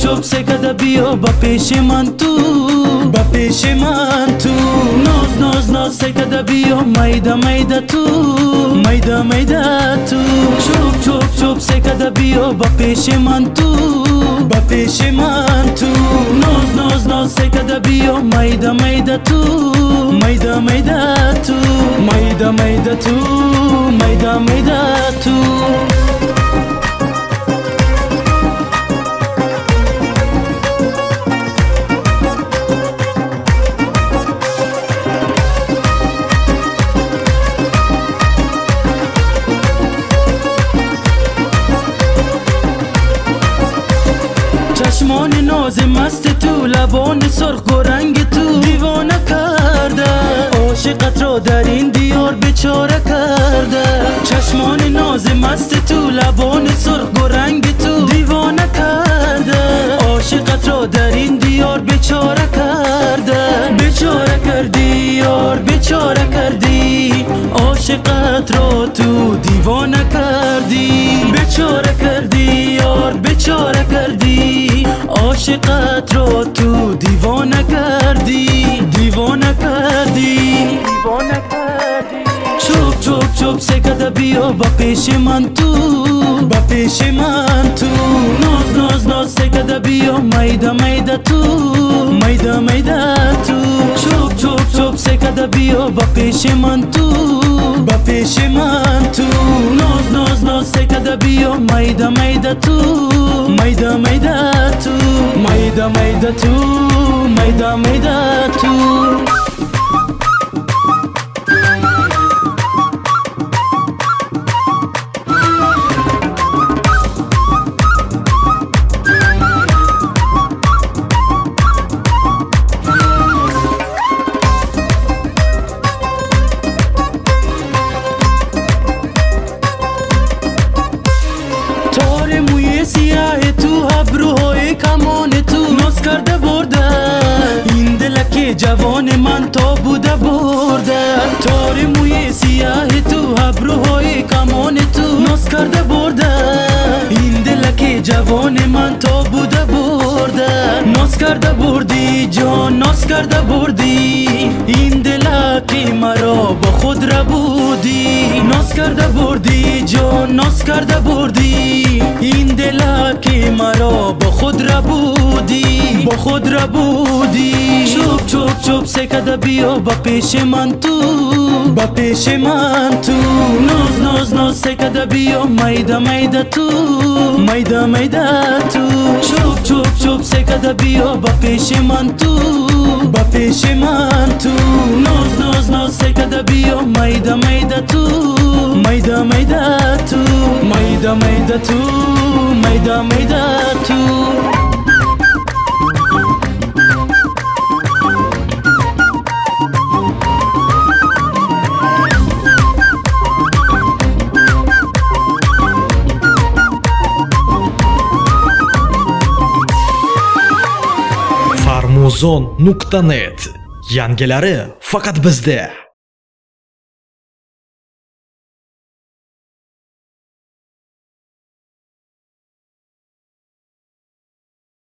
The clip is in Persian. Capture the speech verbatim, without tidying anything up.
چوب سکده بیا با پیش من تو، با پیش من تو. ناز ناز ناز سکده بیا میده میده تو، میده میده تو. چوب چوب چوب سکده بیا با پیش من تو، با پیش من تو. ناز ناز ناز سکده بیا میده میده تو، میده میده تو. میده میده تو، میده میده تو. چشمان ناز مست تو، لبان سرخ و رنگ تو دیوانه کرده. عاشقت را در این دیار بیچاره کرده. چشمان ناز مست تو، لبان سرخ و رنگ تو دیوانه کرده. عاشقت را در این دیار بیچاره کرده. بیچاره کردی یار، بیچاره کردی. عاشقت را تو دیوانه کردی. بیچاره کردی یار، بیچاره کردی. عاشقت را تو دیوانه کردی، دیوانه کردی، دیوانه کردی. چوب چوب چوب سکده بیا با پیش من تو، با پیش من تو. ناز ناز ناز سکده بیا میده میده تو، میده میده تو. چوب چوب چوب سکده بیا با پیش من تو، با پیش من تو. ناز ناز ناز سکده بیا میده میده تو، میده میده تو. میده میده تو، میده میده تو. تار موی سیاه تو، ابروهای کمان تو ناز کرده برده. این دلک جوان من تا بوده برده. تار موی سیاه تو، ابروهای کمان تو ناز کرده برده. این دلک جوان من تا بوده برده. ناز کرده بردی جان، ناز کرده بردی. این دلک مرا با خود را بودی. ناز کرده بردی جان، ناز کرده بردی. این دلک مرا با خود را بودی، با خود را بودی. چوب چوب چوب سکده بیا با پیش من تو، با پیش من تو. ناز ناز ناز سکده بیا میده میده تو، میده میده تو. چوب چوب چوب سکده بیا با پیش من تو، با پیش من تو. ناز ناز ناز سکده بیا میده میده تو، میده میده تو. میده میده تو، میده میده تو. farmuzon nuqta net yangilari faqat bizda.